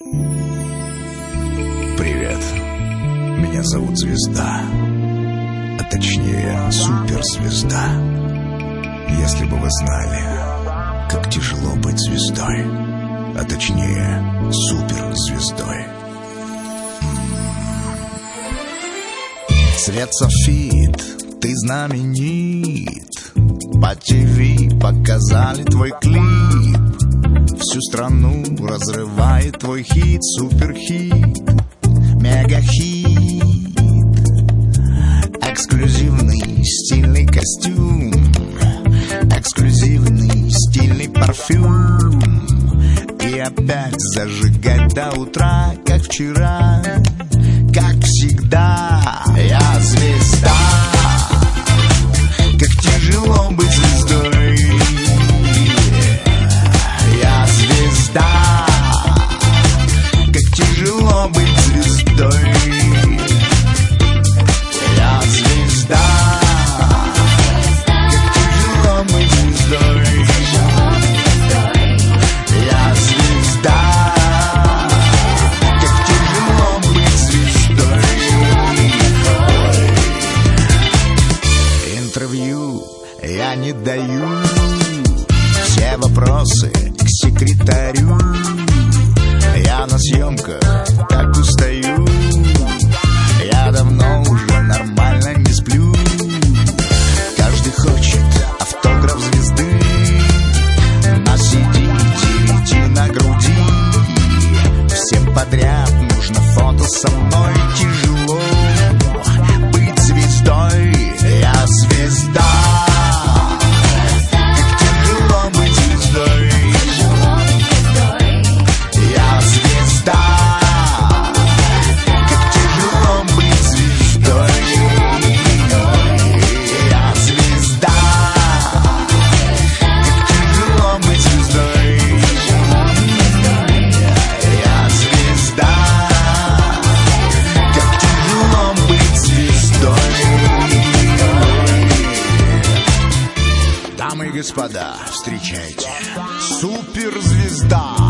Привет, меня зовут Звезда, а точнее суперзвезда. Если бы вы знали, как тяжело быть звездой, а точнее суперзвездой. Цвет софит, ты знаменит. По ТВ показали твой клип. Всю страну разрывает твой хит, суперхит, мегахит. Эксклюзивный стильный костюм, эксклюзивный стильный парфюм. И опять зажигать до утра, как вчера, как всегда. Я звезда, как тяжело быть звездой. Я звезда, как тяжело быть звездой. Я звезда, как тяжело быть звездой. Я звезда, как тяжело быть звездой. Интервью я не даю, все вопросы к секретарю. Я на съемках так устаю, я давно уже нормально не сплю. Каждый хочет автограф звезды, на CD, DVD, на груди. Всем подряд нужно фото со мной. Тяжело быть звездой. Я звезда, как тяжело быть звездой. Я звезда, как тяжело быть звездой. Я звезда, как тяжело быть звездой. Я звезда, как тяжело быть звездой. Дамы и господа, встречайте, суперзвезда.